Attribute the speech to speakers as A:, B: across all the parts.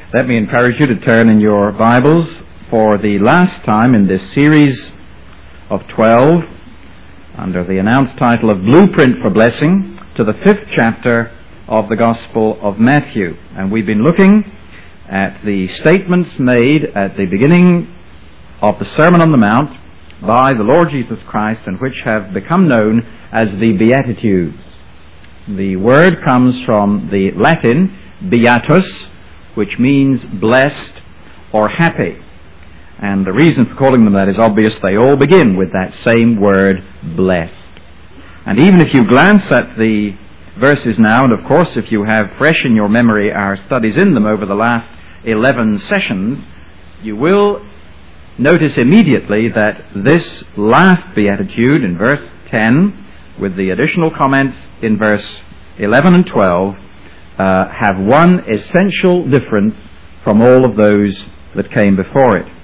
A: Let me encourage you to turn in your Bibles for the last time in this series of 12 under the announced title of Blueprint for Blessing to the 5th chapter of the Gospel of Matthew. And we've been looking at the statements made at the beginning of the Sermon on the Mount by the Lord Jesus Christ, and which have become known as the Beatitudes. The word comes from the Latin beatus, which means blessed or happy. And the reason for calling them that is obvious. They all begin with that same word, blessed. And even if you glance at the verses now, and of course if you have fresh in your memory our studies in them over the last 11 sessions, you will notice immediately that this last beatitude in verse 10, with the additional comments in verse 11 and 12, have one essential difference from all of those that came before it.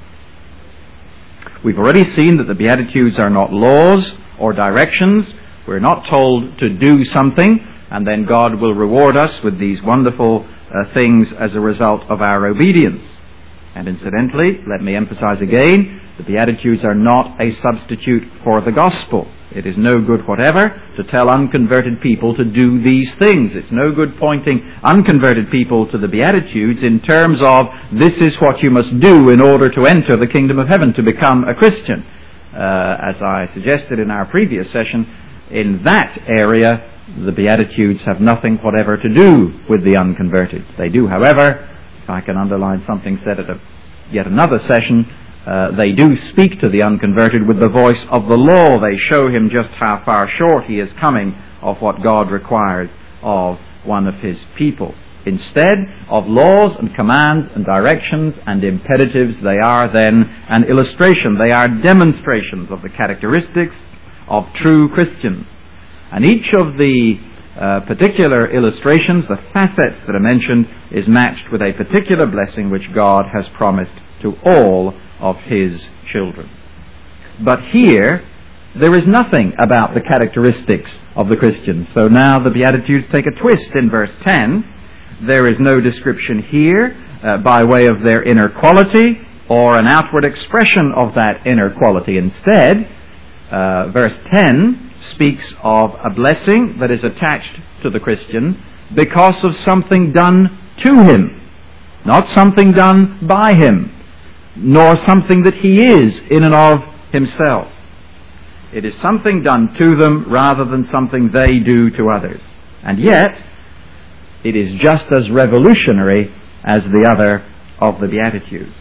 A: We've already seen that the Beatitudes are not laws or directions. We're not told to do something and then God will reward us with these wonderful things as a result of our obedience. And incidentally, let me emphasize again, the Beatitudes are not a substitute for the gospel. It is no good whatever to tell unconverted people to do these things. It's no good pointing unconverted people to the Beatitudes in terms of this is what you must do in order to enter the kingdom of heaven, to become a Christian. As I suggested in our previous session, in that area, the Beatitudes have nothing whatever to do with the unconverted. They do, however, if I can underline something said at yet another session, they do speak to the unconverted with the voice of the law. They show him just how far short he is coming of what God requires of one of his people. Instead of laws and commands and directions and imperatives, they are then an illustration. They are demonstrations of the characteristics of true Christians. And each of the particular illustrations, the facets that are mentioned, is matched with a particular blessing which God has promised to all of his children. But here, there is nothing about the characteristics of the Christians. So now the Beatitudes take a twist in verse 10. There is no description here by way of their inner quality or an outward expression of that inner quality. Instead, verse 10 speaks of a blessing that is attached to the Christian because of something done to him, not something done by him, nor something that he is in and of himself. It is something done to them rather than something they do to others. And yet, it is just as revolutionary as the other of the Beatitudes.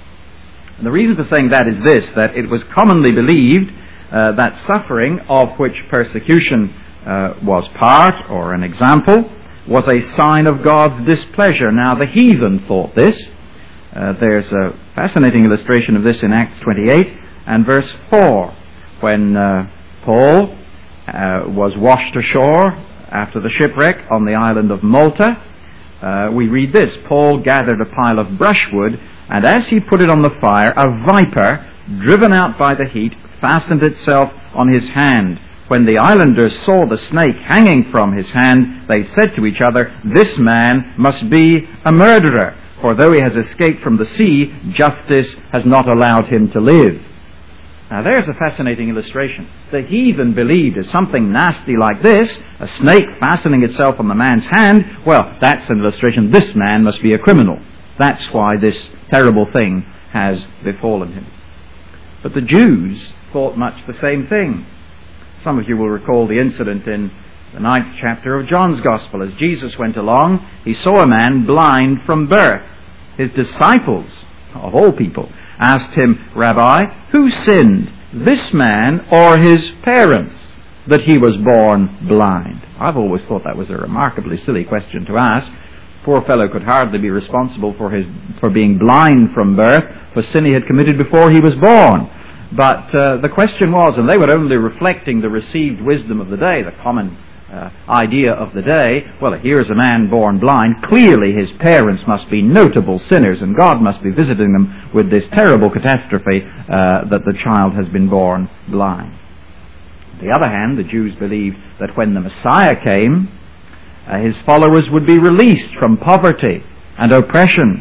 A: And the reason for saying that is this, that it was commonly believed that suffering, of which persecution was part or an example, was a sign of God's displeasure. Now, the heathen thought this. There's a fascinating illustration of this in Acts 28 and verse 4, when Paul was washed ashore after the shipwreck on the island of Malta. We read this: Paul gathered a pile of brushwood, and as he put it on the fire, a viper, driven out by the heat, fastened itself on his hand. When the islanders saw the snake hanging from his hand, they said to each other, "This man must be a murderer, for though he has escaped from the sea, justice has not allowed him to live." Now there's a fascinating illustration. The heathen believed that something nasty like this, a snake fastening itself on the man's hand, well, that's an illustration. This man must be a criminal. That's why this terrible thing has befallen him. But the Jews thought much the same thing. Some of you will recall the incident in the 9th chapter of John's Gospel. As Jesus went along, he saw a man blind from birth. His disciples, of all people, asked him, "Rabbi, who sinned, this man or his parents, that he was born blind?" I've always thought that was a remarkably silly question to ask. Poor fellow could hardly be responsible for being blind from birth for sin he had committed before he was born. But the question was, and they were only reflecting the received wisdom of the day, the common idea of the day, well, here's a man born blind. Clearly his parents must be notable sinners, and God must be visiting them with this terrible catastrophe that the child has been born blind. On the other hand, the Jews believed that when the Messiah came, his followers would be released from poverty and oppression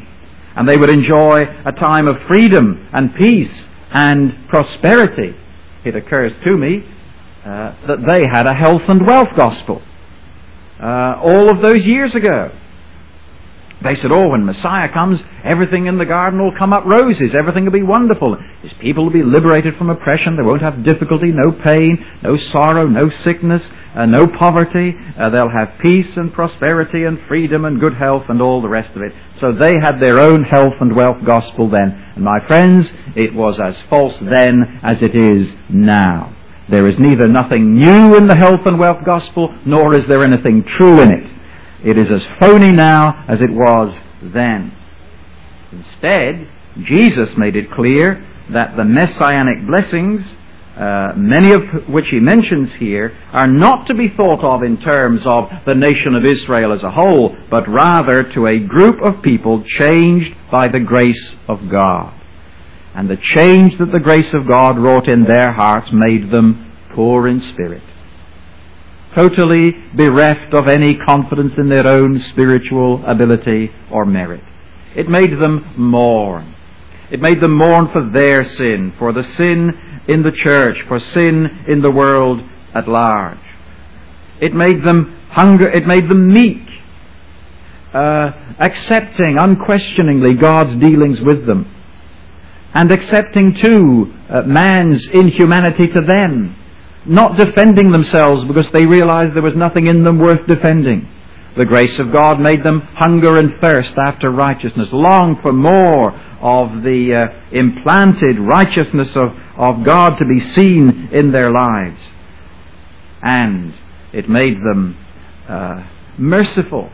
A: and they would enjoy a time of freedom and peace and prosperity. It occurs to me that they had a health and wealth gospel all of those years ago. They said, oh, when Messiah comes, everything in the garden will come up roses. Everything will be wonderful. His people will be liberated from oppression. They won't have difficulty, no pain, no sorrow, no sickness, no poverty. They'll have peace and prosperity and freedom and good health and all the rest of it. So they had their own health and wealth gospel then. And my friends, it was as false then as it is now. There is neither nothing new in the health and wealth gospel, nor is there anything true in it. It is as phony now as it was then. Instead, Jesus made it clear that the messianic blessings, many of which he mentions here, are not to be thought of in terms of the nation of Israel as a whole, but rather to a group of people changed by the grace of God. And the change that the grace of God wrought in their hearts made them poor in spirit, totally bereft of any confidence in their own spiritual ability or merit. It made them mourn. It made them mourn for their sin, for the sin in the church, for sin in the world at large. It made them hunger. It made them meek, accepting unquestioningly God's dealings with them, and accepting too man's inhumanity to them, not defending themselves because they realized there was nothing in them worth defending. The grace of God made them hunger and thirst after righteousness, long for more of the implanted righteousness of God to be seen in their lives. And it made them merciful.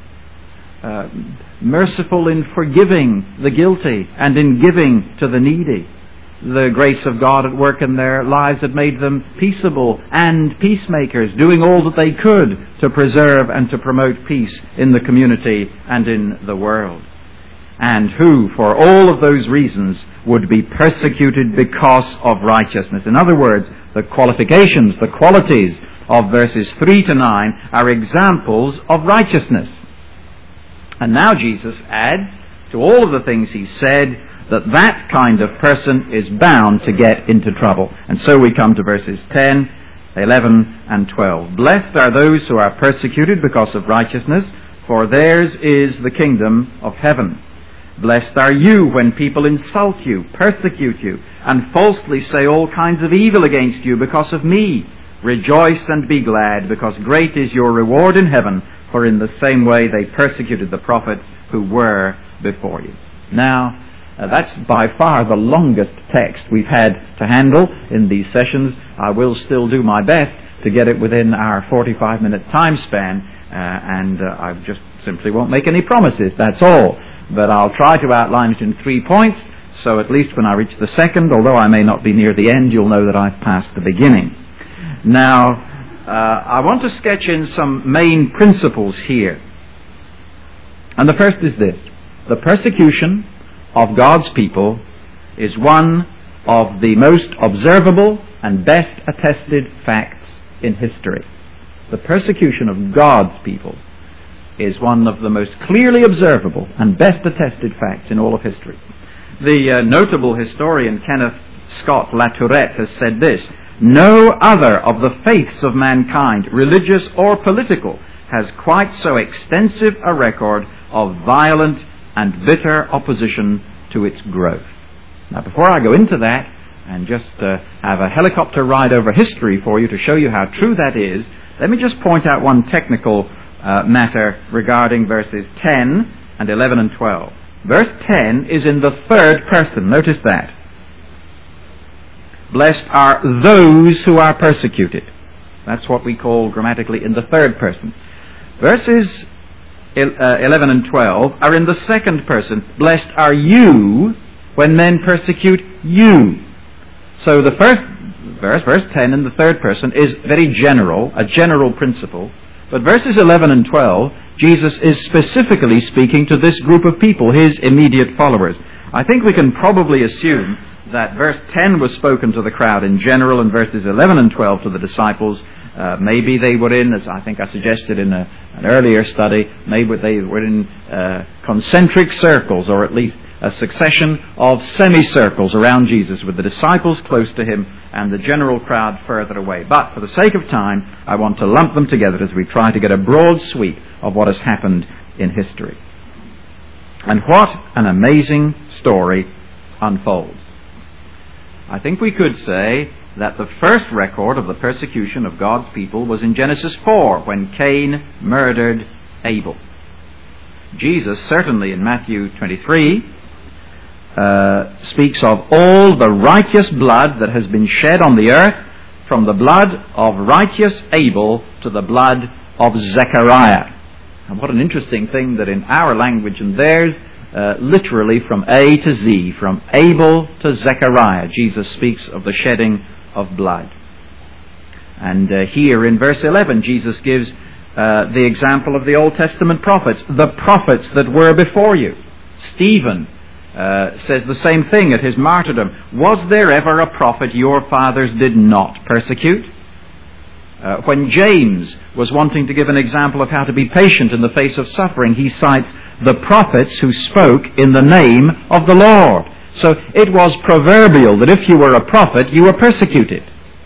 A: Merciful in forgiving the guilty and in giving to the needy. The grace of God at work in their lives had made them peaceable and peacemakers, doing all that they could to preserve and to promote peace in the community and in the world. And who, for all of those reasons, would be persecuted because of righteousness. In other words, the qualifications, the qualities of verses 3 to 9 are examples of righteousness. And now Jesus adds to all of the things he said that kind of person is bound to get into trouble. And so we come to verses 10, 11, and 12. Blessed are those who are persecuted because of righteousness, for theirs is the kingdom of heaven. Blessed are you when people insult you, persecute you, and falsely say all kinds of evil against you because of me. Rejoice and be glad, because great is your reward in heaven, for in the same way they persecuted the prophets who were before you. Now, that's by far the longest text we've had to handle in these sessions. I will still do my best to get it within our 45-minute time span, and I just simply won't make any promises, that's all. But I'll try to outline it in 3 points, so at least when I reach the second, although I may not be near the end, you'll know that I've passed the beginning. Now, I want to sketch in some main principles here. And the first is this: the persecution of God's people is one of the most observable and best attested facts in history. The persecution of God's people is one of the most clearly observable and best attested facts in all of history. The notable historian Kenneth Scott Latourette has said this: no other of the faiths of mankind, religious or political, has quite so extensive a record of violent and bitter opposition to its growth. Now, before I go into that and just have a helicopter ride over history for you to show you how true that is, let me just point out one technical matter regarding verses 10 and 11 and 12. Verse 10 is in the third person. Notice that. Blessed are those who are persecuted. That's what we call grammatically in the third person. Verses 11 and 12 are in the second person. Blessed are you when men persecute you. So the first verse 10 in the third person, is very general, a general principle. But verses 11 and 12, Jesus is specifically speaking to this group of people, his immediate followers. I think we can probably assume that verse 10 was spoken to the crowd in general and verses 11 and 12 to the disciples, Maybe they were in, as I think I suggested in an earlier study, maybe they were in concentric circles, or at least a succession of semicircles around Jesus, with the disciples close to him and the general crowd further away. But for the sake of time, I want to lump them together as we try to get a broad sweep of what has happened in history. And what an amazing story unfolds. I think we could say that the first record of the persecution of God's people was in Genesis 4, when Cain murdered Abel. Jesus, certainly in Matthew 23, speaks of all the righteous blood that has been shed on the earth, from the blood of righteous Abel to the blood of Zechariah. And what an interesting thing that in our language and theirs, literally from A to Z, from Abel to Zechariah, Jesus speaks of the shedding of blood. And here in verse 11, Jesus gives the example of the Old Testament prophets, the prophets that were before you. Stephen says the same thing at his martyrdom. Was there ever a prophet your fathers did not persecute? When James was wanting to give an example of how to be patient in the face of suffering, he cites the prophets who spoke in the name of the Lord. So it was proverbial that if you were a prophet, you were persecuted.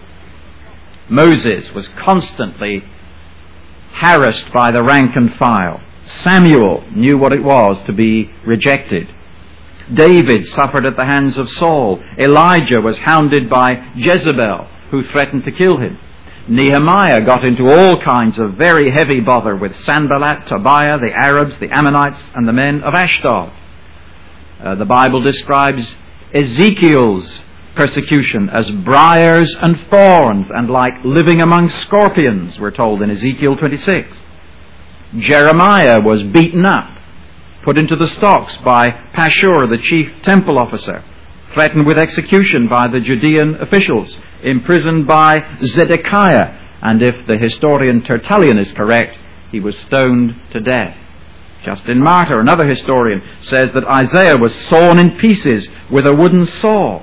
A: Moses was constantly harassed by the rank and file. Samuel knew what it was to be rejected. David suffered at the hands of Saul. Elijah was hounded by Jezebel, who threatened to kill him. Nehemiah got into all kinds of very heavy bother with Sanballat, Tobiah, the Arabs, the Ammonites, and the men of Ashdod. The Bible describes Ezekiel's persecution as briars and thorns, and like living among scorpions, we're told in Ezekiel 26. Jeremiah was beaten up, put into the stocks by Pashur, the chief temple officer, threatened with execution by the Judean officials, imprisoned by Zedekiah, and if the historian Tertullian is correct, he was stoned to death. Justin Martyr, another historian, says that Isaiah was sawn in pieces with a wooden saw.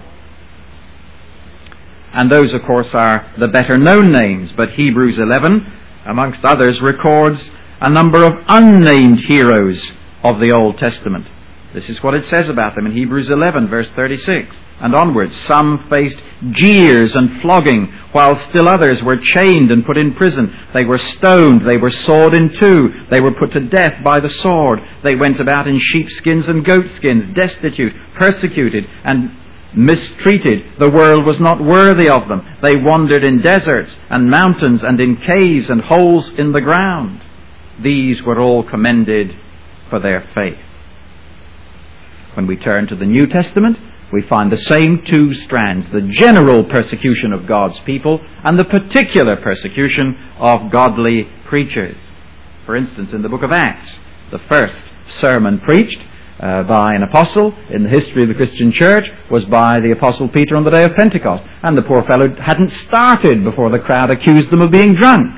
A: And those, of course, are the better known names, but Hebrews 11, amongst others, records a number of unnamed heroes of the Old Testament. This is what it says about them in Hebrews 11, verse 36 and onwards. Some faced jeers and flogging, while still others were chained and put in prison. They were stoned, they were sawed in two, they were put to death by the sword. They went about in sheepskins and goatskins, destitute, persecuted, and mistreated. The world was not worthy of them. They wandered in deserts and mountains and in caves and holes in the ground. These were all commended for their faith. When we turn to the New Testament, we find the same two strands, the general persecution of God's people and the particular persecution of godly preachers. For instance, in the book of Acts, the first sermon preached by an apostle in the history of the Christian church was by the apostle Peter on the day of Pentecost. And the poor fellow hadn't started before the crowd accused them of being drunk.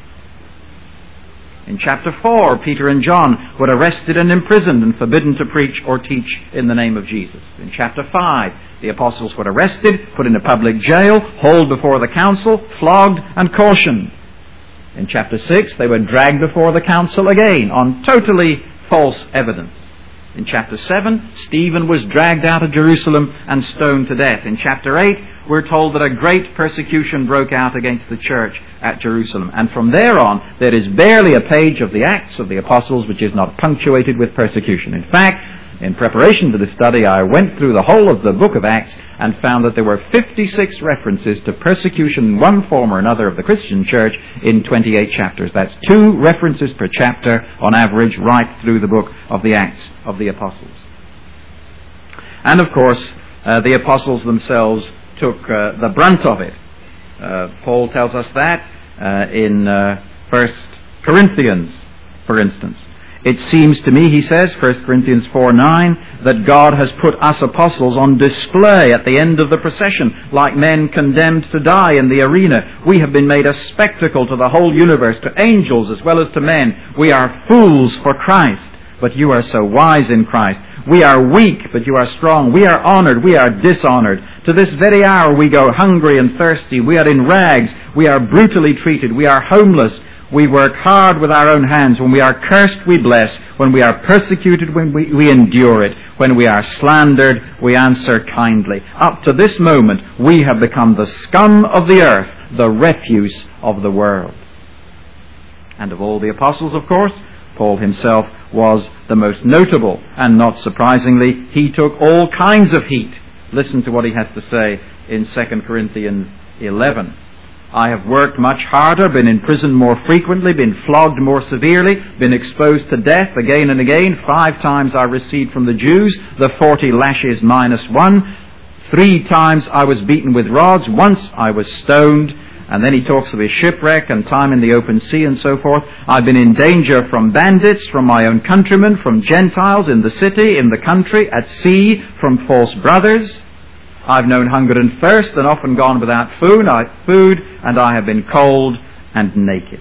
A: In chapter 4, Peter and John were arrested and imprisoned and forbidden to preach or teach in the name of Jesus. In chapter 5, the apostles were arrested, put in a public jail, hauled before the council, flogged and cautioned. In chapter 6, they were dragged before the council again on totally false evidence. In chapter 7, Stephen was dragged out of Jerusalem and stoned to death. In chapter 8, we're told that a great persecution broke out against the church at Jerusalem. And from there on, there is barely a page of the Acts of the Apostles which is not punctuated with persecution. In fact, in preparation for this study, I went through the whole of the book of Acts and found that there were 56 references to persecution in one form or another of the Christian church in 28 chapters. That's 2 references per chapter on average right through the book of the Acts of the Apostles. And of course, the apostles themselves took the brunt of it. Paul tells us that in 1 Corinthians, for instance. It seems to me, he says, 1 Corinthians 4:9, that God has put us apostles on display at the end of the procession, like men condemned to die in the arena. We have been made a spectacle to the whole universe, to angels as well as to men. We are fools for Christ, but you are so wise in Christ. We are weak, but you are strong. We are honored, we are dishonored. To this very hour we go hungry and thirsty. We are in rags. We are brutally treated. We are homeless. We work hard with our own hands. When we are cursed, we bless. When we are persecuted, we endure it. When we are slandered, we answer kindly. Up to this moment, we have become the scum of the earth, the refuse of the world. And of all the apostles, of course, Paul himself was the most notable. And not surprisingly, he took all kinds of heat. Listen to what he has to say in 2 Corinthians 11. I have worked much harder, been in prison more frequently, been flogged more severely, been exposed to death again and again. 5 times I received from the Jews the 40 lashes minus 1. 3 times I was beaten with rods. Once I was stoned. And then he talks of his shipwreck and time in the open sea and so forth. I've been in danger from bandits, from my own countrymen, from Gentiles in the city, in the country, at sea, from false brothers. I've known hunger and thirst and often gone without food, and I have been cold and naked.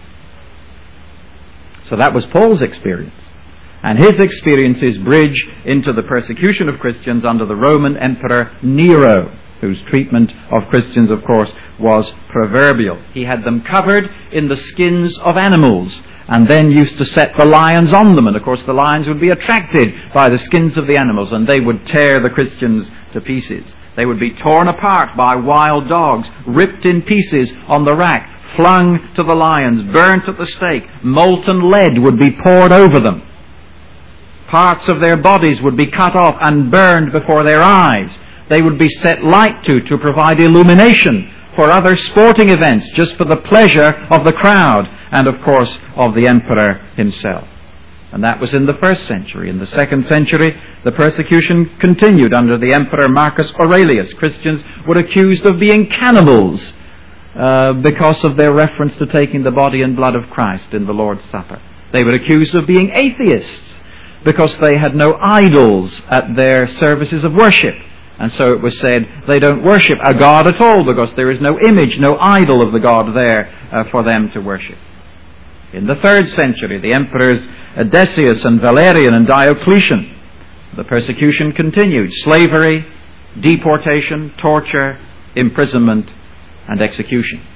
A: So that was Paul's experience. And his experiences bridge into the persecution of Christians under the Roman Emperor Nero, whose treatment of Christians, of course, was proverbial. He had them covered in the skins of animals and then used to set the lions on them. And, of course, the lions would be attracted by the skins of the animals, and they would tear the Christians to pieces. They would be torn apart by wild dogs, ripped in pieces on the rack, flung to the lions, burnt at the stake. Molten lead would be poured over them. Parts of their bodies would be cut off and burned before their eyes. They would be set light to provide illumination for other sporting events, just for the pleasure of the crowd and, of course, of the emperor himself. And that was in the 1st century. In the 2nd century, the persecution continued under the Emperor Marcus Aurelius. Christians were accused of being cannibals because of their reference to taking the body and blood of Christ in the Lord's Supper. They were accused of being atheists because they had no idols at their services of worship. And so it was said they don't worship a God at all because there is no image, no idol of the God there for them to worship. In the 3rd century, the emperors Decius and Valerian and Diocletian, the persecution continued. Slavery, deportation, torture, imprisonment, and execution.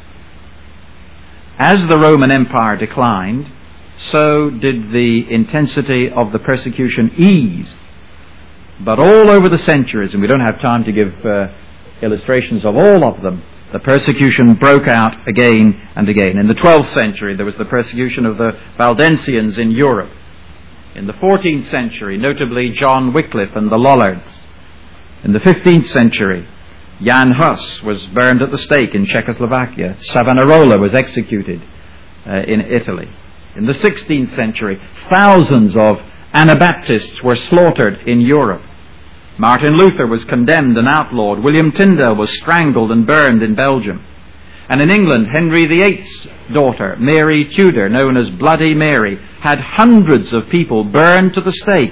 A: As the Roman Empire declined, so did the intensity of the persecution ease. But all over the centuries, and we don't have time to give illustrations of all of them, the persecution broke out again and again. In the 12th century, there was the persecution of the Valdensians in Europe. In the 14th century, notably John Wycliffe and the Lollards. In the 15th century, Jan Hus was burned at the stake in Czechoslovakia. Savonarola was executed in Italy. In the 16th century, thousands of Anabaptists were slaughtered in Europe. Martin Luther was condemned and outlawed. William Tyndale was strangled and burned in Belgium. And in England, Henry VIII's daughter, Mary Tudor, known as Bloody Mary, had hundreds of people burned at the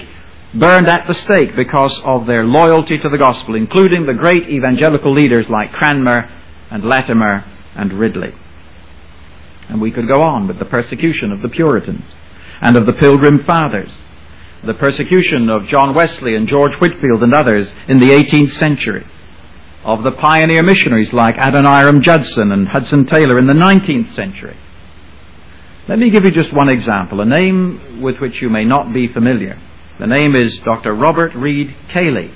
A: stake because of their loyalty to the gospel, including the great evangelical leaders like Cranmer and Latimer and Ridley. And we could go on with the persecution of the Puritans and of the Pilgrim Fathers, the persecution of John Wesley and George Whitefield and others in the 18th century, of the pioneer missionaries like Adoniram Judson and Hudson Taylor in the 19th century. Let me give you just one example, a name with which you may not be familiar. The name is Dr. Robert Reed Cayley,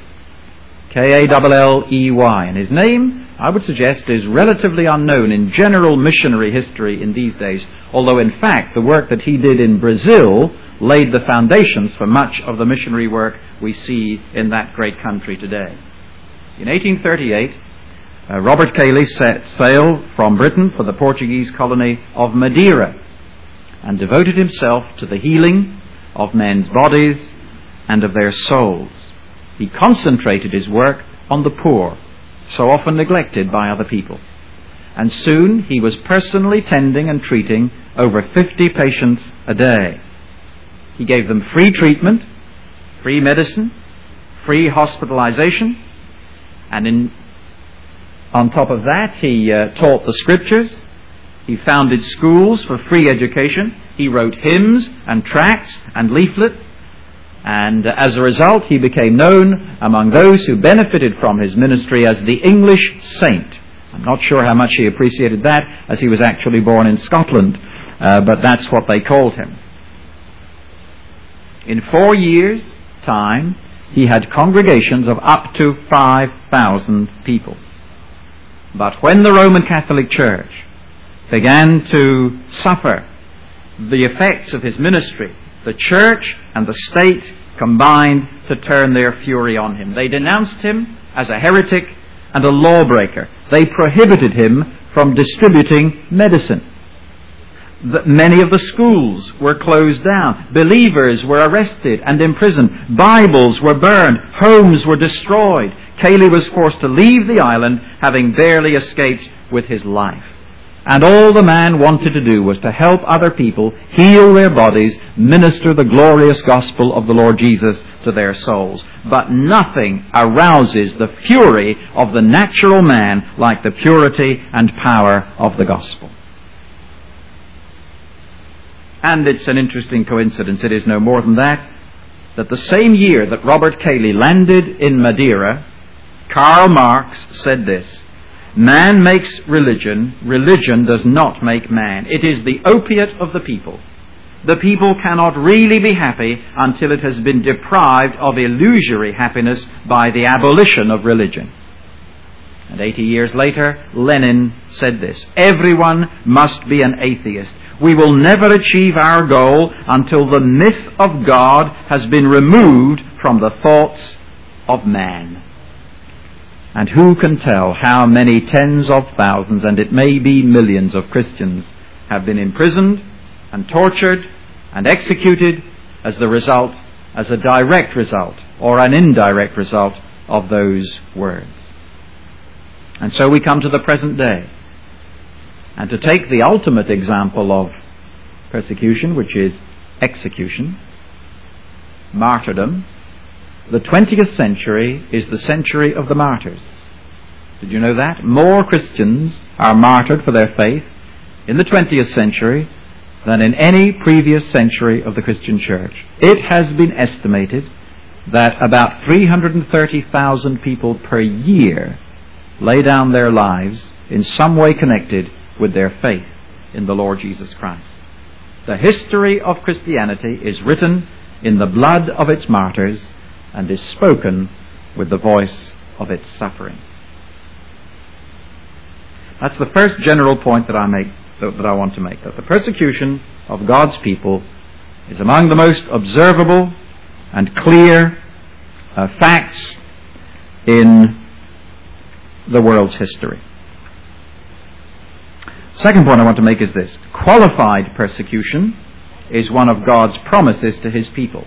A: K-A-L-L-E-Y, and his name, I would suggest, is relatively unknown in general missionary history in these days, although in fact the work that he did in Brazil laid the foundations for much of the missionary work we see in that great country today. In 1838, Robert Cayley set sail from Britain for the Portuguese colony of Madeira and devoted himself to the healing of men's bodies and of their souls. He concentrated his work on the poor, so often neglected by other people. And soon he was personally tending and treating over 50 patients a day. He gave them free treatment, free medicine, free hospitalization, and on top of that, he taught the scriptures. He founded schools for free education. He wrote hymns and tracts and leaflets. And as a result, he became known among those who benefited from his ministry as the English saint. I'm not sure how much he appreciated that, as he was actually born in Scotland, but that's what they called him. In 4 years' time, he had congregations of up to 5,000 people. But when the Roman Catholic Church began to suffer the effects of his ministry, the church and the state combined to turn their fury on him. They denounced him as a heretic and a lawbreaker. They prohibited him from distributing medicine. Many of the schools were closed down. Believers were arrested and imprisoned. Bibles were burned. Homes were destroyed. Cayley was forced to leave the island, having barely escaped with his life. And all the man wanted to do was to help other people heal their bodies, minister the glorious gospel of the Lord Jesus to their souls. But nothing arouses the fury of the natural man like the purity and power of the gospel. And it's an interesting coincidence, it is no more than that the same year that Robert Cayley landed in Madeira, Karl Marx said this: "Man makes religion, religion does not make man. It is the opiate of the people. The people cannot really be happy until it has been deprived of illusory happiness by the abolition of religion." And 80 years later, Lenin said this: "Everyone must be an atheist. We will never achieve our goal until the myth of God has been removed from the thoughts of man." And who can tell how many tens of thousands, and it may be millions of Christians, have been imprisoned and tortured and executed as a direct result or an indirect result of those words. And so we come to the present day. And to take the ultimate example of persecution, which is execution, martyrdom, the 20th century is the century of the martyrs. Did you know that? More Christians are martyred for their faith in the 20th century than in any previous century of the Christian church. It has been estimated that about 330,000 people per year lay down their lives in some way connected with their faith in the Lord Jesus Christ. The history of Christianity is written in the blood of its martyrs and is spoken with the voice of its suffering. That's the first general point that I want to make, that the persecution of God's people is among the most observable and clear facts in the world's history. Second point I want to make is this: qualified persecution is one of God's promises to His people.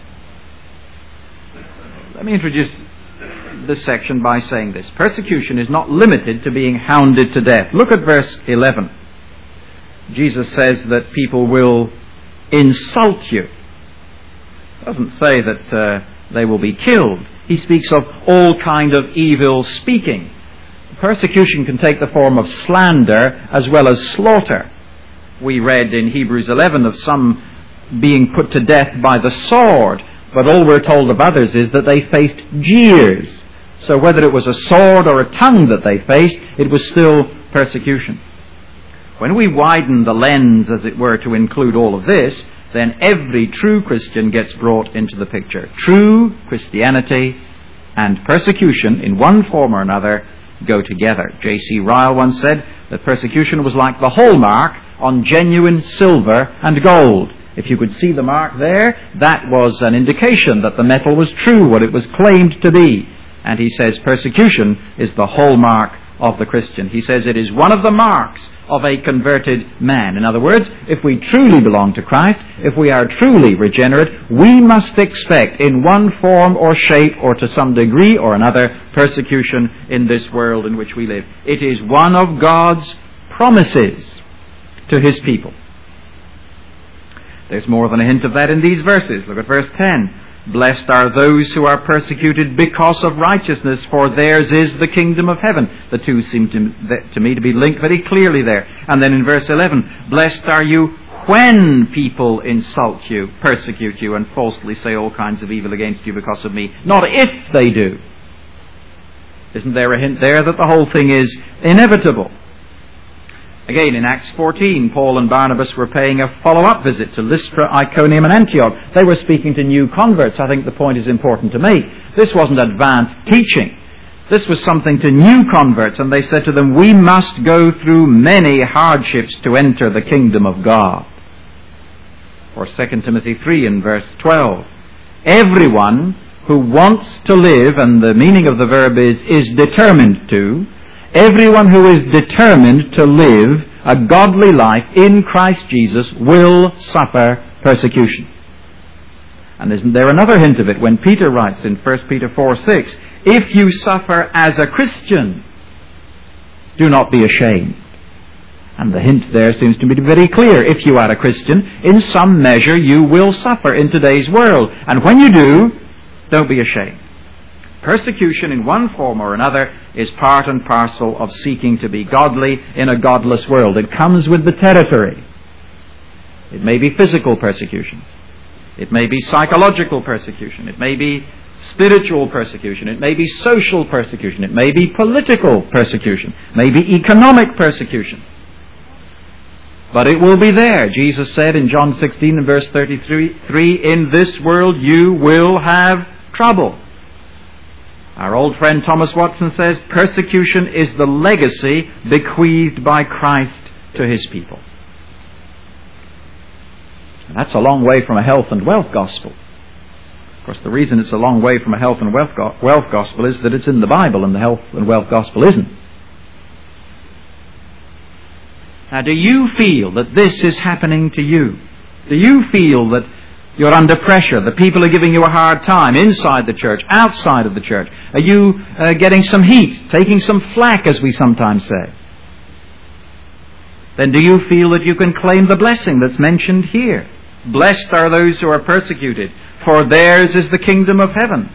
A: Let me introduce this section by saying this: persecution is not limited to being hounded to death. Look at verse 11. Jesus says that people will insult you. He doesn't say that they will be killed. He speaks of all kind of evil speaking. Persecution can take the form of slander as well as slaughter. We read in Hebrews 11 of some being put to death by the sword, but all we're told of others is that they faced jeers. So whether it was a sword or a tongue that they faced, it was still persecution. When we widen the lens, as it were, to include all of this, then every true Christian gets brought into the picture. True Christianity and persecution, in one form or another, go together. J.C. Ryle once said that persecution was like the hallmark on genuine silver and gold. If you could see the mark there, that was an indication that the metal was true, what it was claimed to be. And he says persecution is the hallmark of the Christian. He says it is one of the marks of a converted man. In other words, if we truly belong to Christ, if we are truly regenerate, we must expect in one form or shape or to some degree or another persecution in this world in which we live. It is one of God's promises to His people. There's more than a hint of that in these verses. Look at verse 10. "Blessed are those who are persecuted because of righteousness, for theirs is the kingdom of heaven." The two seem to me to be linked very clearly there. And then in verse 11, "Blessed are you when people insult you, persecute you, and falsely say all kinds of evil against you because of me. Not if they do. Isn't there a hint there that the whole thing is inevitable? Again, in Acts 14, Paul and Barnabas were paying a follow-up visit to Lystra, Iconium, and Antioch. They were speaking to new converts. I think the point is important to make. This wasn't advanced teaching. This was something to new converts, and they said to them, we must go through many hardships to enter the kingdom of God. Or 2 Timothy 3 in verse 12. Everyone who wants to live, and the meaning of the verb is determined to, everyone who is determined to live a godly life in Christ Jesus will suffer persecution. And isn't there another hint of it when Peter writes in 1 Peter 4:6, if you suffer as a Christian, do not be ashamed. And the hint there seems to be very clear. If you are a Christian, in some measure you will suffer in today's world. And when you do, don't be ashamed. Persecution in one form or another is part and parcel of seeking to be godly in a godless world. It comes with the territory. It may be physical persecution. It may be psychological persecution. It may be spiritual persecution. It may be social persecution. It may be political persecution. It may be economic persecution. But it will be there. Jesus said in John 16 and verse 33, in this world you will have trouble. Our old friend Thomas Watson says, persecution is the legacy bequeathed by Christ to his people. And that's a long way from a health and wealth gospel. Of course, the reason it's a long way from a health and wealth gospel is that it's in the Bible, and the health and wealth gospel isn't. Now, do you feel that this is happening to you? Do you feel that you're under pressure, that people are giving you a hard time inside the church, outside of the church? Are you getting some heat, taking some flack, as we sometimes say? Then do you feel that you can claim the blessing that's mentioned here? Blessed are those who are persecuted, for theirs is the kingdom of heaven.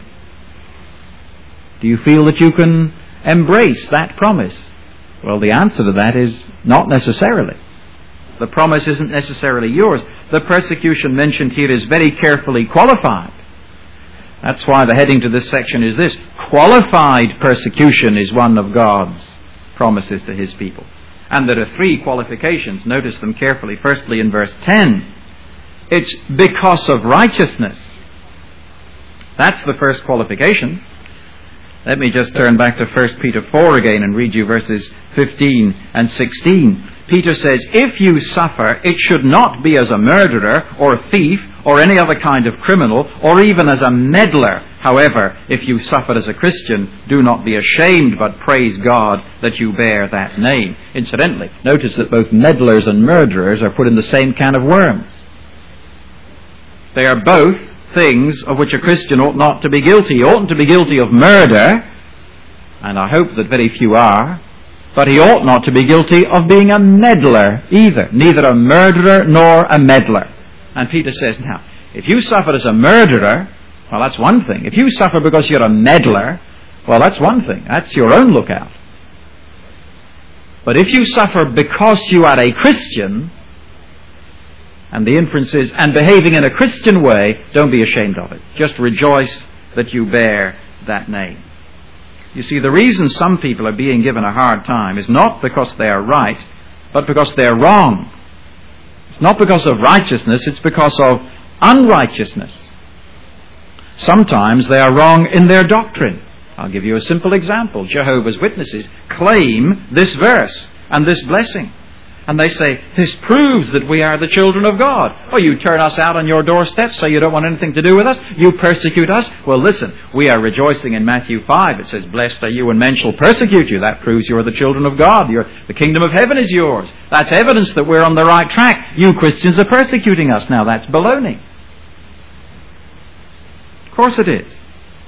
A: Do you feel that you can embrace that promise? Well, the answer to that is not necessarily. The promise isn't necessarily yours. The persecution mentioned here is very carefully qualified. That's why the heading to this section is this: qualified persecution is one of God's promises to his people. And there are three qualifications. Notice them carefully. Firstly, in verse 10, it's because of righteousness. That's the first qualification. Let me just turn back to 1 Peter 4 again and read you verses 15 and 16. Peter says, if you suffer, it should not be as a murderer or a thief or any other kind of criminal or even as a meddler. However, if you suffer as a Christian, do not be ashamed, but praise God that you bear that name. Incidentally, notice that both meddlers and murderers are put in the same can of worms. They are both things of which a Christian ought not to be guilty. He oughtn't to be guilty of murder, and I hope that very few are, but he ought not to be guilty of being a meddler either. Neither a murderer nor a meddler. And Peter says, now, if you suffer as a murderer, well, that's one thing. If you suffer because you're a meddler, well, that's one thing. That's your own lookout. But if you suffer because you are a Christian, and the inference is, and behaving in a Christian way, don't be ashamed of it. Just rejoice that you bear that name. You see, the reason some people are being given a hard time is not because they are right, but because they are wrong. It's not because of righteousness, it's because of unrighteousness. Sometimes they are wrong in their doctrine. I'll give you a simple example. Jehovah's Witnesses claim this verse and this blessing. And they say, this proves that we are the children of God. Oh, you turn us out on your doorstep, so you don't want anything to do with us? You persecute us? Well, listen, we are rejoicing in Matthew 5. It says, blessed are you when men shall persecute you. That proves you are the children of God. The kingdom of heaven is yours. That's evidence that we're on the right track. You Christians are persecuting us. Now, that's baloney. Of course it is.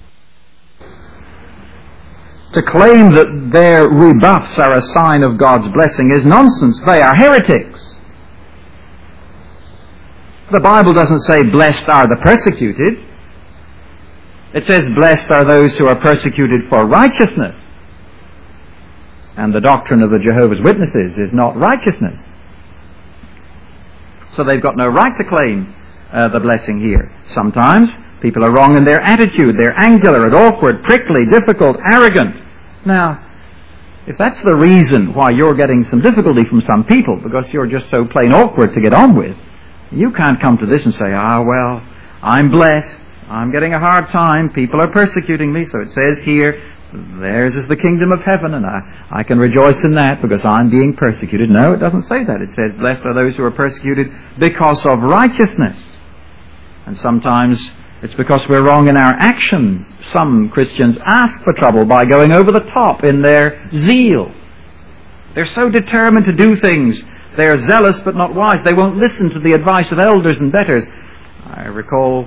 A: To claim that their rebuffs are a sign of God's blessing is nonsense. They are heretics. The Bible doesn't say, blessed are the persecuted. It says, blessed are those who are persecuted for righteousness. And the doctrine of the Jehovah's Witnesses is not righteousness. so they've got no right to claim the blessing here. Sometimes people are wrong in their attitude. They're angular and awkward, prickly, difficult, arrogant. Now, if that's the reason why you're getting some difficulty from some people, because you're just so plain awkward to get on with, you can't come to this and say, well, I'm blessed. I'm getting a hard time. People are persecuting me. So it says here, theirs is the kingdom of heaven, and I can rejoice in that because I'm being persecuted. No, it doesn't say that. It says, blessed are those who are persecuted because of righteousness. And sometimes it's because we're wrong in our actions. Some Christians ask for trouble by going over the top in their zeal. They're so determined to do things. They're zealous but not wise. They won't listen to the advice of elders and betters. I recall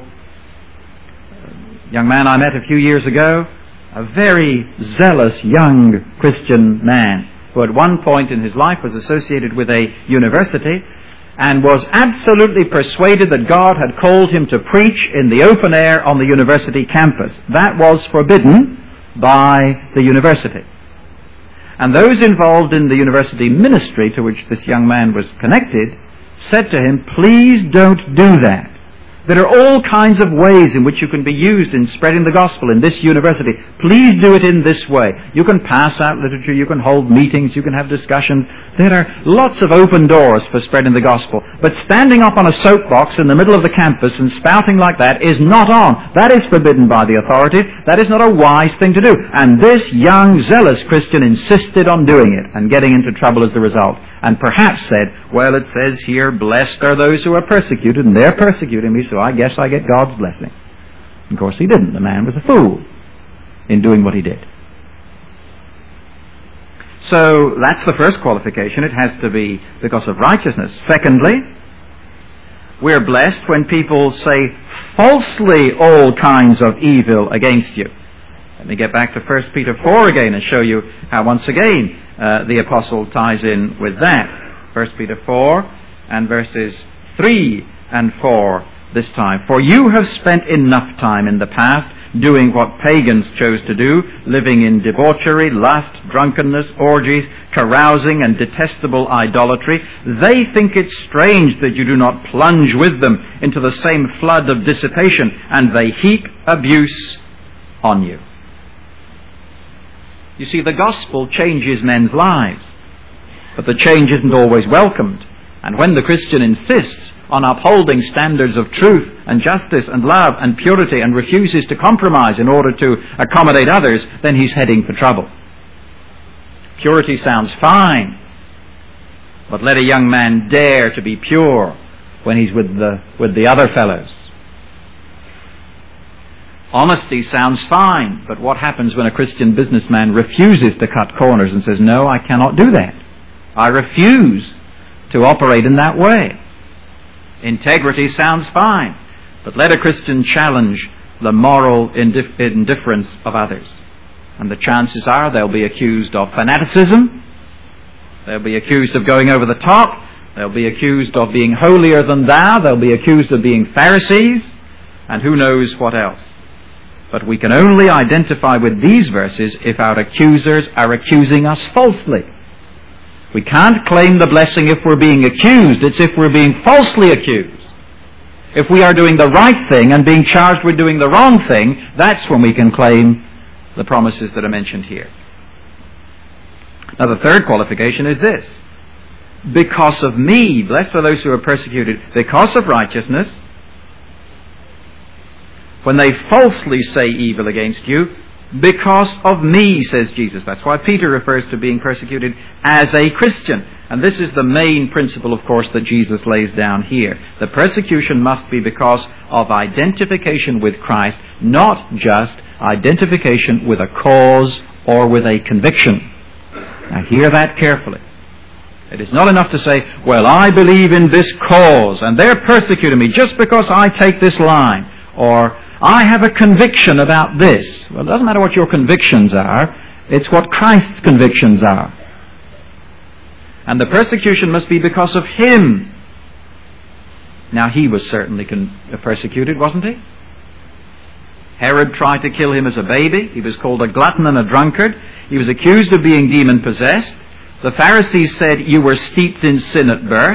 A: a young man I met a few years ago, a very zealous young Christian man who at one point in his life was associated with a university and was absolutely persuaded that God had called him to preach in the open air on the university campus. That was forbidden by the university. And those involved in the university ministry to which this young man was connected said to him, please don't do that. There are all kinds of ways in which you can be used in spreading the gospel in this university. Please do it in this way. You can pass out literature, you can hold meetings, you can have discussions. There are lots of open doors for spreading the gospel. But standing up on a soapbox in the middle of the campus and spouting like that is not on. That is forbidden by the authorities. That is not a wise thing to do. And this young, zealous Christian insisted on doing it and getting into trouble as a result. And perhaps said, well, it says here, blessed are those who are persecuted, and they're persecuting me, so I guess I get God's blessing. Of course he didn't. The man was a fool in doing what he did. So that's the first qualification. It has to be because of righteousness. Secondly, we're blessed when people say falsely all kinds of evil against you. Let me get back to 1 Peter 4 again and show you how once again the apostle ties in with that. 1 Peter 4 and verses 3 and 4 this time. For you have spent enough time in the past doing what pagans chose to do, living in debauchery, lust, drunkenness, orgies, carousing, and detestable idolatry. They think it strange that you do not plunge with them into the same flood of dissipation, and they heap abuse on you. You see, the gospel changes men's lives, but the change isn't always welcomed. And when the Christian insists on upholding standards of truth and justice and love and purity and refuses to compromise in order to accommodate others, then he's heading for trouble. Purity sounds fine, but let a young man dare to be pure when he's with the other fellows. Honesty sounds fine, but what happens when a Christian businessman refuses to cut corners and says, no, I cannot do that. I refuse to operate in that way. Integrity sounds fine, but let a Christian challenge the moral indifference of others. And the chances are they'll be accused of fanaticism, they'll be accused of going over the top, they'll be accused of being holier than thou, they'll be accused of being Pharisees, and who knows what else. But we can only identify with these verses if our accusers are accusing us falsely. We can't claim the blessing if we're being accused. It's if we're being falsely accused. If we are doing the right thing and being charged with doing the wrong thing, that's when we can claim the promises that are mentioned here. Now the third qualification is this. Because of me, blessed are those who are persecuted because of righteousness. When they falsely say evil against you, because of me, says Jesus. That's why Peter refers to being persecuted as a Christian. And this is the main principle, of course, that Jesus lays down here. The persecution must be because of identification with Christ, not just identification with a cause or with a conviction. Now hear that carefully. It is not enough to say, well, I believe in this cause, and they're persecuting me just because I take this line. Or, I have a conviction about this. Well, it doesn't matter what your convictions are. It's what Christ's convictions are. And the persecution must be because of Him. Now, He was certainly persecuted, wasn't He? Herod tried to kill Him as a baby. He was called a glutton and a drunkard. He was accused of being demon-possessed. The Pharisees said, you were steeped in sin at birth.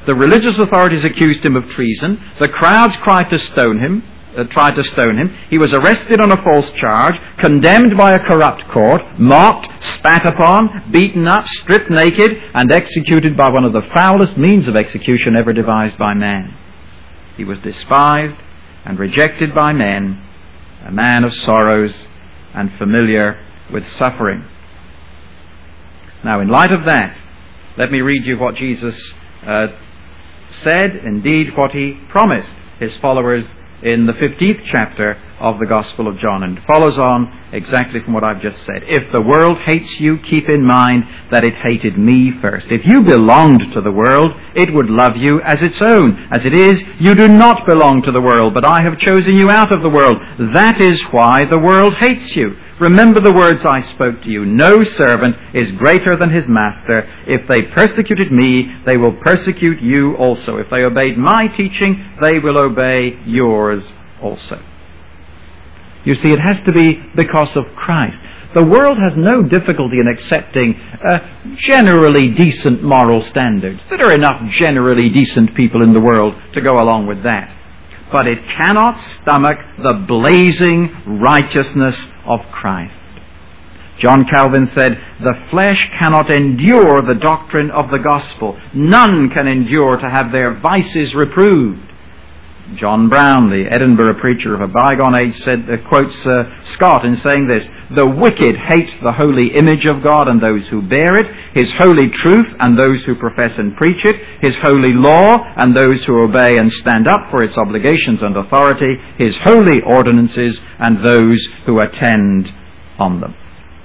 A: The religious authorities accused him of treason. The crowds tried to stone him. He was arrested on a false charge, condemned by a corrupt court, mocked, spat upon, beaten up, stripped naked, and executed by one of the foulest means of execution ever devised by man. He was despised and rejected by men, a man of sorrows and familiar with suffering. Now, in light of that, let me read you what Jesus said, indeed what he promised his followers in the 15th chapter of the Gospel of John, and it follows on exactly from what I've just said. If the world hates you, keep in mind that it hated me first. If you belonged to the world, it would love you as its own. As it is, you do not belong to the world, but I have chosen you out of the world. That is why the world hates you. Remember the words I spoke to you. No servant is greater than his master. If they persecuted me, they will persecute you also. If they obeyed my teaching, they will obey yours also. You see, it has to be because of Christ. The world has no difficulty in accepting generally decent moral standards. There are enough generally decent people in the world to go along with that. But it cannot stomach the blazing righteousness of Christ. John Calvin said, "The flesh cannot endure the doctrine of the gospel. None can endure to have their vices reproved." John Brown, the Edinburgh preacher of a bygone age, quotes Scott in saying this: "The wicked hate the holy image of God and those who bear it, His holy truth and those who profess and preach it, His holy law and those who obey and stand up for its obligations and authority, His holy ordinances and those who attend on them."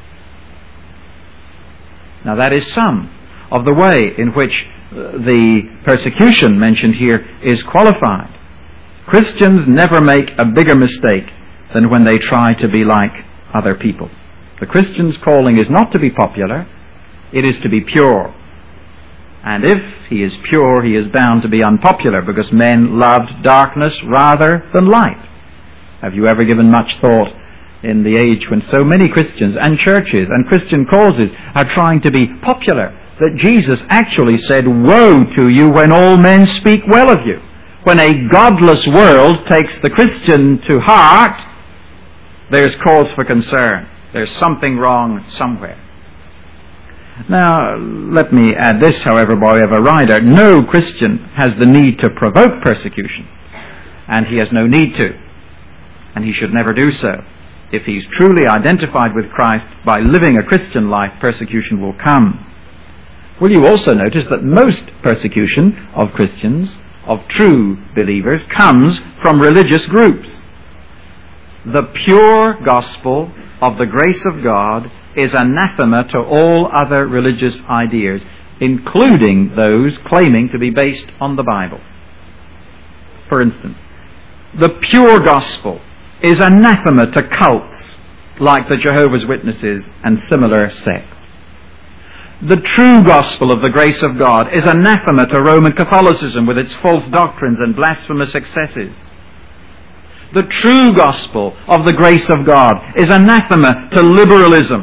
A: Now that is some of the way in which the persecution mentioned here is qualified. Christians never make a bigger mistake than when they try to be like other people. The Christian's calling is not to be popular, it is to be pure. And if he is pure, he is bound to be unpopular, because men loved darkness rather than light. Have you ever given much thought in the age when so many Christians and churches and Christian causes are trying to be popular, that Jesus actually said, "Woe to you when all men speak well of you"? When a godless world takes the Christian to heart, there's cause for concern. There's something wrong somewhere. Now, let me add this, however, by way of a rider. No Christian has the need to provoke persecution, and he has no need to, and he should never do so. If he's truly identified with Christ by living a Christian life, persecution will come. Will you also notice that most persecution of Christians, of true believers, comes from religious groups? The pure gospel of the grace of God is anathema to all other religious ideas, including those claiming to be based on the Bible. For instance, the pure gospel is anathema to cults like the Jehovah's Witnesses and similar sects. The true gospel of the grace of God is anathema to Roman Catholicism with its false doctrines and blasphemous excesses. The true gospel of the grace of God is anathema to liberalism.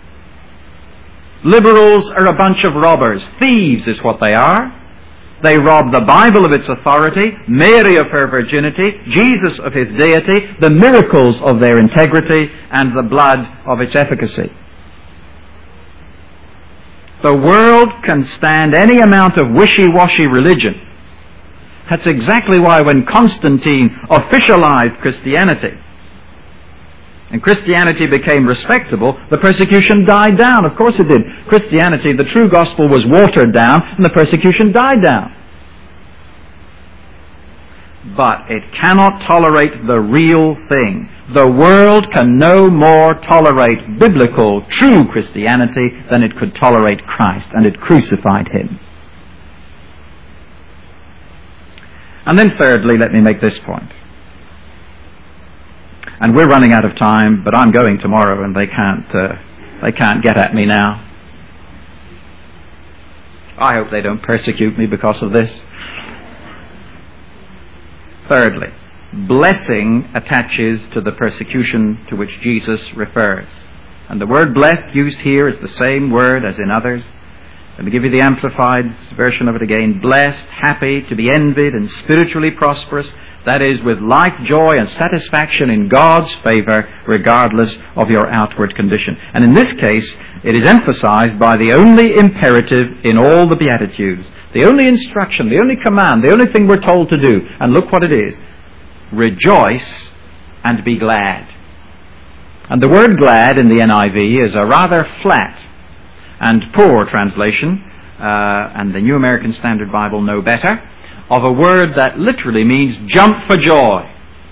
A: Liberals are a bunch of robbers. Thieves is what they are. They rob the Bible of its authority, Mary of her virginity, Jesus of his deity, the miracles of their integrity, and the blood of its efficacy. The world can stand any amount of wishy-washy religion. That's exactly why when Constantine officialized Christianity, and Christianity became respectable, the persecution died down. Of course it did. Christianity, the true gospel, was watered down, and the persecution died down. But it cannot tolerate the real thing. The world can no more tolerate biblical, true Christianity than it could tolerate Christ, and it crucified him. And then thirdly, let me make this point. And we're running out of time, but I'm going tomorrow, and they can't get at me now. I hope they don't persecute me because of this. Thirdly, blessing attaches to the persecution to which Jesus refers. And the word blessed used here is the same word as in others. Let me give you the Amplified version of it again. Blessed, happy, to be envied, and spiritually prosperous. That is, with like joy and satisfaction in God's favor, regardless of your outward condition. And in this case, it is emphasized by the only imperative in all the Beatitudes. The only instruction, the only command, the only thing we're told to do. And look what it is. Rejoice and be glad. And the word glad in the NIV is a rather flat and poor translation, and the New American Standard Bible know better, of a word that literally means jump for joy.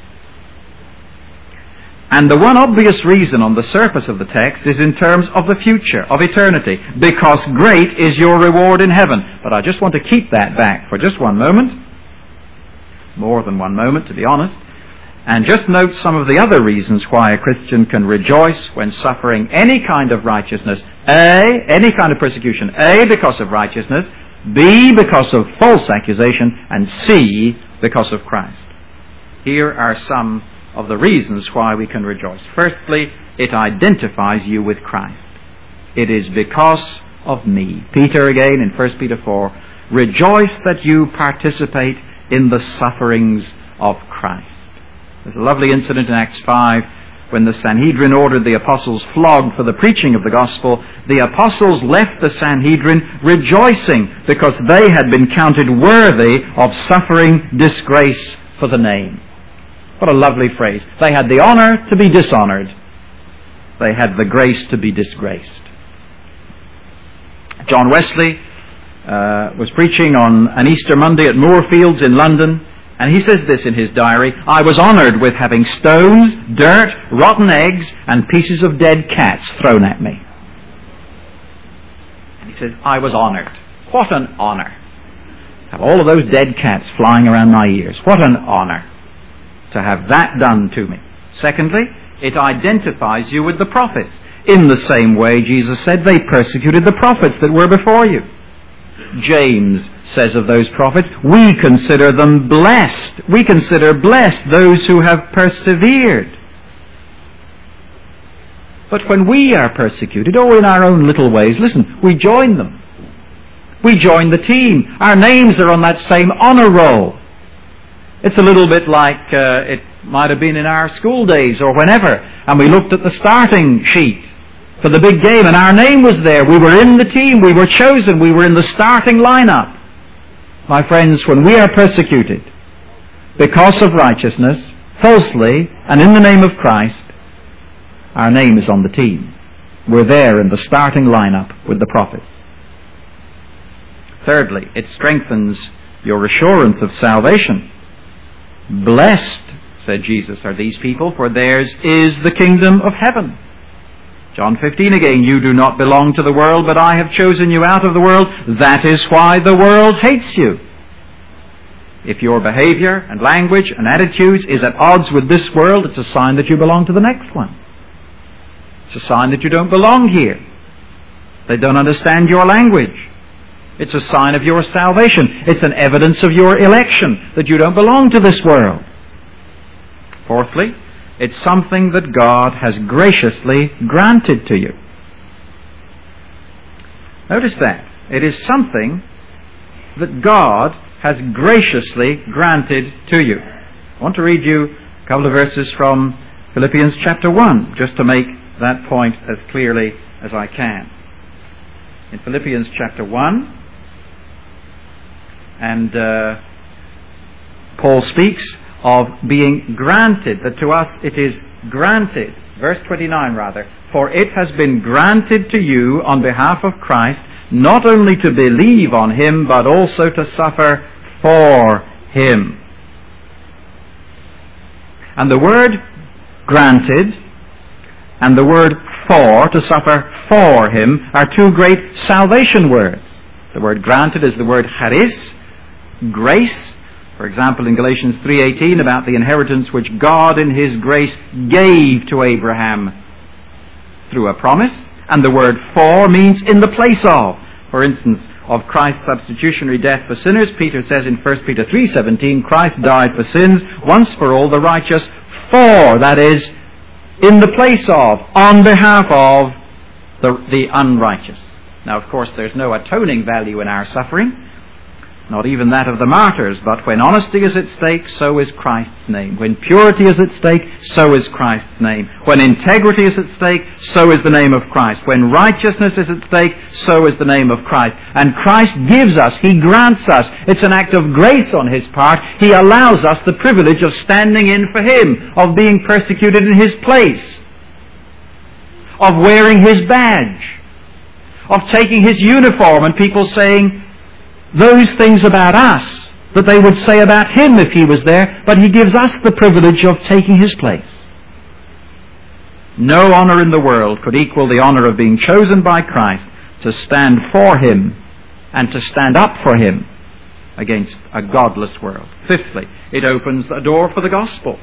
A: And the one obvious reason on the surface of the text is in terms of the future, of eternity, because great is your reward in heaven. But I just want to keep that back for just one moment, more than one moment to be honest, and just note some of the other reasons why a Christian can rejoice when suffering any kind of righteousness. A, any kind of persecution. A, because of righteousness. B, because of false accusation. And C, because of Christ. Here are some of the reasons why we can rejoice. Firstly, it identifies you with Christ. It is because of me. Peter again in 1 Peter 4. Rejoice that you participate in the sufferings of Christ. There's a lovely incident in Acts 5 when the Sanhedrin ordered the apostles flogged for the preaching of the gospel. The apostles left the Sanhedrin rejoicing because they had been counted worthy of suffering disgrace for the name. What a lovely phrase. They had the honor to be dishonored. They had the grace to be disgraced. John Wesley was preaching on an Easter Monday at Moorfields in London. And he says this in his diary, I was honoured with having stones, dirt, rotten eggs, and pieces of dead cats thrown at me. And he says, I was honoured. What an honour. Have all of those dead cats flying around my ears. What an honour to have that done to me. Secondly, it identifies you with the prophets. In the same way, Jesus said, they persecuted the prophets that were before you. James says of those prophets, we consider them blessed. We consider blessed those who have persevered. But when we are persecuted, in our own little ways, listen, we join them. We join the team. Our names are on that same honor roll. It's a little bit like it might have been in our school days or whenever, and we looked at the starting sheet for the big game, and our name was there. We were in the team. We were chosen. We were in the starting lineup. My friends, when we are persecuted because of righteousness, falsely, and in the name of Christ, our name is on the team. We're there in the starting lineup with the prophets. Thirdly, it strengthens your assurance of salvation. Blessed, said Jesus, are these people, for theirs is the kingdom of heaven. John 15 again, you do not belong to the world, but I have chosen you out of the world. That is why the world hates you. If your behavior and language and attitudes is at odds with this world, it's a sign that you belong to the next one. It's a sign that you don't belong here. They don't understand your language. It's a sign of your salvation. It's an evidence of your election, that you don't belong to this world. Fourthly, it's something that God has graciously granted to you. Notice that. It is something that God has graciously granted to you. I want to read you a couple of verses from Philippians chapter 1, just to make that point as clearly as I can. In Philippians chapter 1, and Paul speaks of being granted, that to us it is granted, verse 29 rather, for it has been granted to you on behalf of Christ, not only to believe on Him, but also to suffer for Him. And the word granted and the word for, to suffer for Him, are two great salvation words. The word granted is the word charis, grace. For example, in Galatians 3:18, about the inheritance which God in His grace gave to Abraham through a promise. And the word for means in the place of. For instance, of Christ's substitutionary death for sinners, Peter says in 1 Peter 3:17, Christ died for sins once for all, the righteous for, that is, in the place of, on behalf of the unrighteous. Now, of course, there's no atoning value in our suffering, not even that of the martyrs, but when honesty is at stake, so is Christ's name. When purity is at stake, so is Christ's name. When integrity is at stake, so is the name of Christ. When righteousness is at stake, so is the name of Christ. And Christ gives us, He grants us, it's an act of grace on His part, He allows us the privilege of standing in for Him, of being persecuted in His place, of wearing His badge, of taking His uniform and people saying those things about us that they would say about Him if He was there, but He gives us the privilege of taking His place. No honor in the world could equal the honor of being chosen by Christ to stand for Him and to stand up for Him against a godless world. Fifthly, it opens a door for the gospel.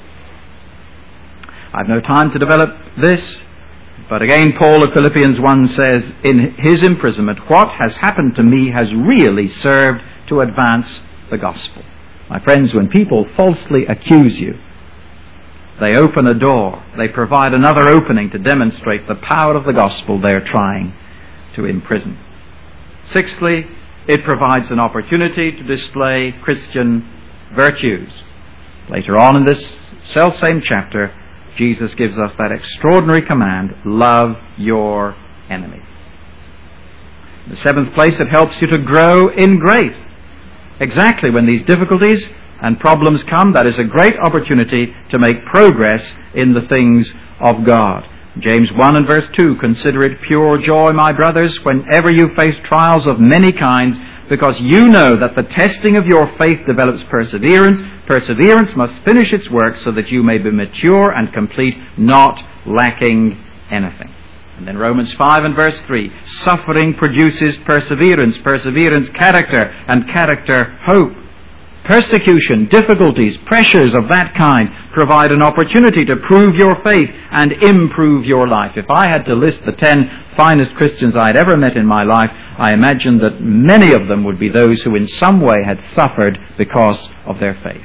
A: I've no time to develop this, but again, Paul of Philippians 1 says, in his imprisonment, what has happened to me has really served to advance the gospel. My friends, when people falsely accuse you, they open a door. They provide another opening to demonstrate the power of the gospel they're trying to imprison. Sixthly, it provides an opportunity to display Christian virtues. Later on in this selfsame chapter, Jesus gives us that extraordinary command, love your enemies. In the seventh place, it helps you to grow in grace. Exactly when these difficulties and problems come, that is a great opportunity to make progress in the things of God. James 1 and verse 2, consider it pure joy, my brothers, whenever you face trials of many kinds, because you know that the testing of your faith develops perseverance. Perseverance must finish its work so that you may be mature and complete, not lacking anything. And then Romans 5 and verse 3, suffering produces perseverance, perseverance character, and character hope. Persecution, difficulties, pressures of that kind provide an opportunity to prove your faith and improve your life. If I had to list the 10 finest Christians I'd ever met in my life, I imagine that many of them would be those who in some way had suffered because of their faith.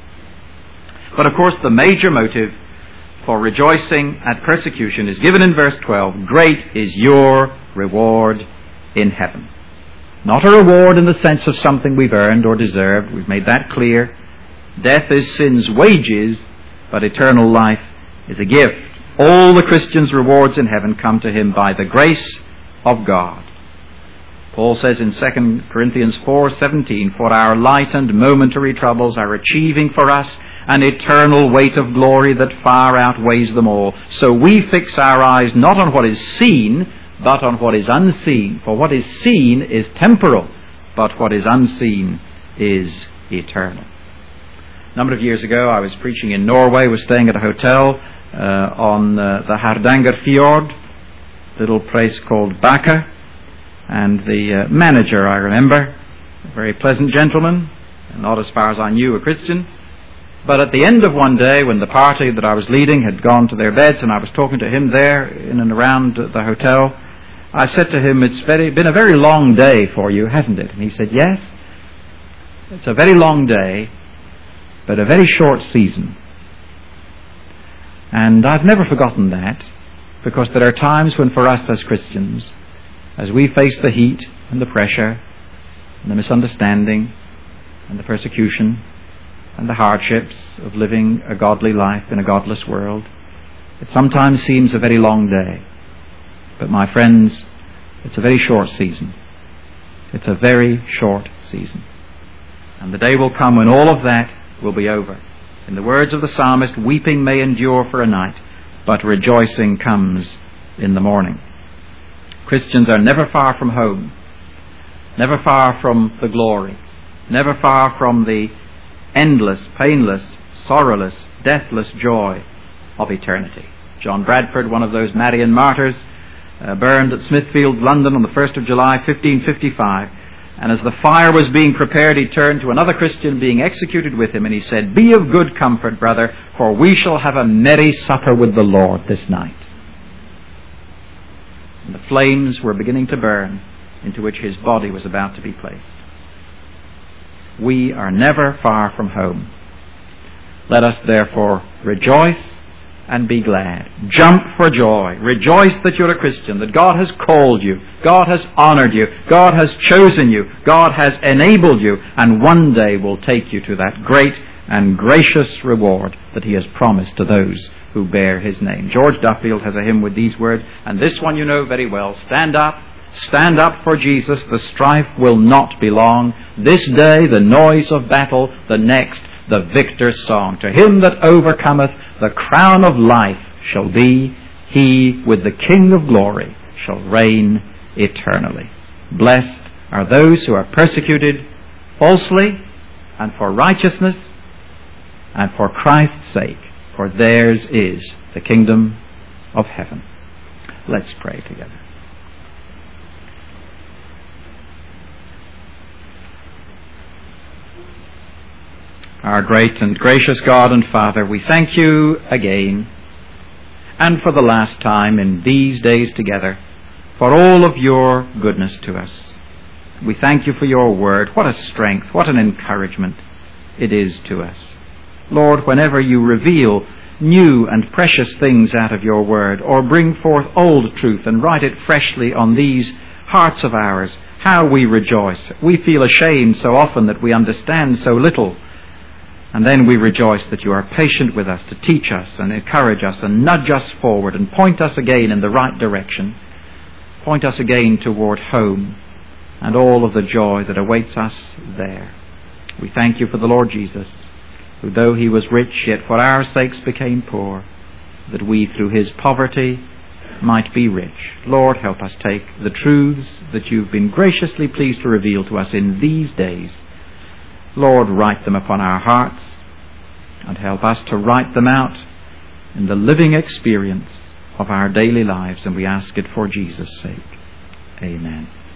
A: But of course, the major motive for rejoicing at persecution is given in verse 12. Great is your reward in heaven. Not a reward in the sense of something we've earned or deserved. We've made that clear. Death is sin's wages, but eternal life is a gift. All the Christian's rewards in heaven come to him by the grace of God. Paul says in 2 Corinthians 4:17, for our light and momentary troubles are achieving for us an eternal weight of glory that far outweighs them all. So we fix our eyes not on what is seen, but on what is unseen. For what is seen is temporal, but what is unseen is eternal. A number of years ago, I was preaching in Norway, was staying at a hotel on the Hardanger Fjord, little place called Baka, and the manager, I remember, a very pleasant gentleman, not as far as I knew a Christian. But at the end of one day, when the party that I was leading had gone to their beds and I was talking to him there in and around the hotel, I said to him, it's been a very long day for you, hasn't it? And he said, yes, it's a very long day, but a very short season. And I've never forgotten that, because there are times when for us as Christians, as we face the heat and the pressure and the misunderstanding and the persecution and the hardships of living a godly life in a godless world, it sometimes seems a very long day. But my friends, it's a very short season. It's a very short season. And the day will come when all of that will be over. In the words of the psalmist, weeping may endure for a night, but rejoicing comes in the morning. Christians are never far from home, never far from the glory, never far from the endless, painless, sorrowless, deathless joy of eternity. John Bradford, one of those Marian martyrs, burned at Smithfield, London on the 1st of July, 1555. And as the fire was being prepared, he turned to another Christian being executed with him, and he said, be of good comfort, brother, for we shall have a merry supper with the Lord this night. And the flames were beginning to burn, into which his body was about to be placed. We are never far from home. Let us therefore rejoice and be glad. Jump for joy. Rejoice that you're a Christian, that God has called you, God has honored you, God has chosen you, God has enabled you, and one day will take you to that great and gracious reward that He has promised to those who bear His name. George Duffield has a hymn with these words, and this one you know very well. Stand up for Jesus, the strife will not be long. This day the noise of battle, the next the victor's song. To him that overcometh, the crown of life shall be. He with the King of glory shall reign eternally. Blessed are those who are persecuted falsely and for righteousness and for Christ's sake, for theirs is the kingdom of heaven. Let's pray together. Our great and gracious God and Father, we thank you again and for the last time in these days together for all of your goodness to us. We thank you for your word. What a strength, what an encouragement it is to us. Lord, whenever you reveal new and precious things out of your word, or bring forth old truth and write it freshly on these hearts of ours, how we rejoice. We feel ashamed so often that we understand so little. And then we rejoice that you are patient with us to teach us and encourage us and nudge us forward and point us again in the right direction. Point us again toward home and all of the joy that awaits us there. We thank you for the Lord Jesus, who though he was rich, yet for our sakes became poor, that we through his poverty might be rich. Lord, help us take the truths that you've been graciously pleased to reveal to us in these days. Lord, write them upon our hearts and help us to write them out in the living experience of our daily lives, and we ask it for Jesus' sake. Amen.